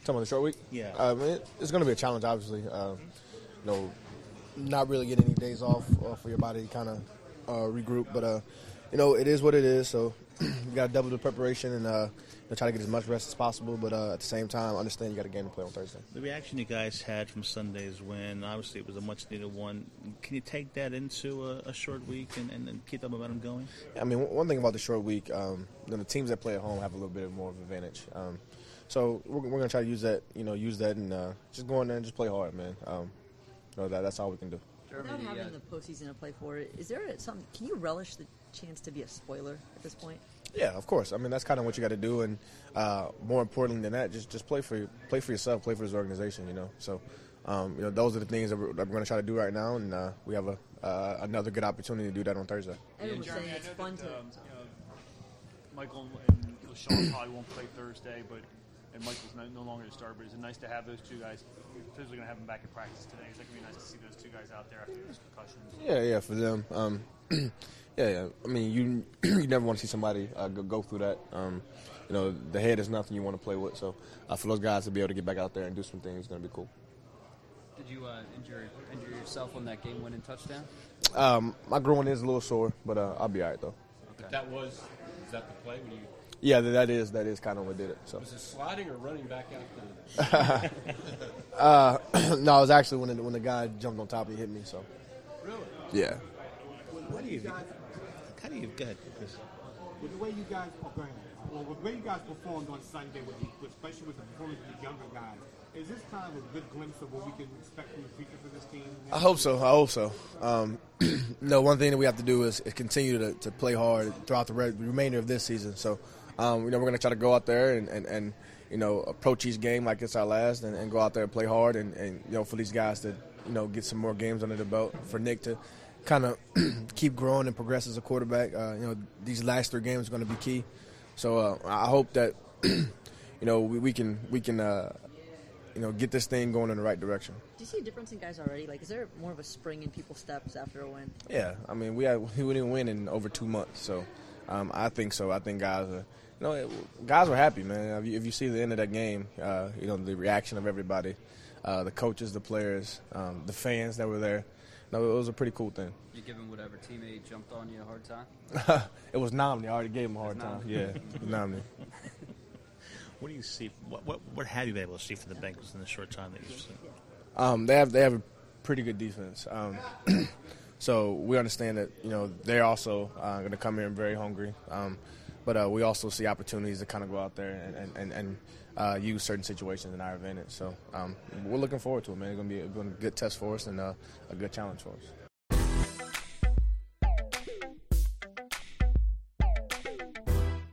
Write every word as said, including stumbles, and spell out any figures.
Talking about the short week? Yeah. Um, it, it's going to be a challenge, obviously. Uh, you know, not really getting any days off uh, for your body to kind of uh, regroup. But, uh, you know, it is what it is. So you got to double the preparation and uh, you know, try to get as much rest as possible. But uh, at the same time, understand you got a game to play on Thursday. The reaction you guys had from Sunday's win, obviously it was a much-needed one. Can you take that into a, a short week and, and, and keep the momentum going? I mean, one thing about the short week, um, you know, the teams that play at home have a little bit more of an advantage. Um, so we're, we're going to try to use that, you know, use that and uh, just go in there and just play hard, man. Um, you know, that, that's all we can do. Without having yeah. the postseason to play for, is there some? Can you relish the chance to be a spoiler at this point? Yeah, of course. I mean, that's kind of what you got to do, and uh, more importantly than that, just just play for play for yourself, play for this organization. You know, so um, you know those are the things that we're, that we're going to try to do right now, and uh, we have a uh, another good opportunity to do that on Thursday. Everyone was saying it's fun that, to. Um, you know, Michael and LaShawn probably won't play Thursday, but and Michael's no, no longer the starter. But is it nice to have those two guys? Because we're going to have them back in practice today. Is that going to be nice to see those two guys out there after those concussions? Yeah, yeah, for them. Um, yeah, yeah. I mean, you you never want to see somebody uh, go, go through that. Um, you know, the head is nothing you want to play with. So uh, for those guys to be able to get back out there and do some things is going to be cool. Did you uh, injure injure yourself on that game-winning touchdown? Um, my groin is a little sore, but uh, I'll be all right though. Okay. That was is that the play when you? Yeah, that is that is kind of what did it. So was it sliding or running back out the? uh, no, it was actually when the, when the guy jumped on top and he hit me. So really? Yeah. What do you? How do you get? With the way you guys, oh, go ahead. Well, with the way you guys performed on Sunday, with the, especially with the performance of the younger guys, is this kind of a good glimpse of what we can expect from the future for this team? I hope so. I hope so. Um, no, one thing that we have to do is, is continue to, to play hard throughout the re- remainder of this season. So, um, you know, we're going to try to go out there and, and, and, you know, approach each game like it's our last and, and go out there and play hard and, and, you know, for these guys to, you know, get some more games under the belt, for Nick to kind of keep growing and progress as a quarterback. Uh, you know, these last three games are going to be key. So uh, I hope that, you know, we, we can, we can uh, you know, get this thing going in the right direction. Do you see a difference in guys already? Like, is there more of a spring in people's steps after a win? Yeah, I mean, we had, we didn't win in over two months, so um, I think so. I think guys are, you know, it, guys were happy, man. If you, if you see the end of that game, uh, you know, the reaction of everybody, uh, the coaches, the players, um, the fans that were there. No, it was a pretty cool thing. You giving whatever teammate jumped on you a hard time? It was Nomney. I already gave him a hard time. Nomney. Yeah, Nomney. What do you see? What, what what have you been able to see from the Bengals in the short time that you've seen? Um, they have they have a pretty good defense. Um, so we understand that, you know, they're also uh, going to come here and very hungry. Um, but uh, we also see opportunities to kind of go out there and and, and, and uh, use certain situations in our advantage. So um, we're looking forward to it, man. It's going to be a, gonna be a good test for us and uh, a good challenge for us.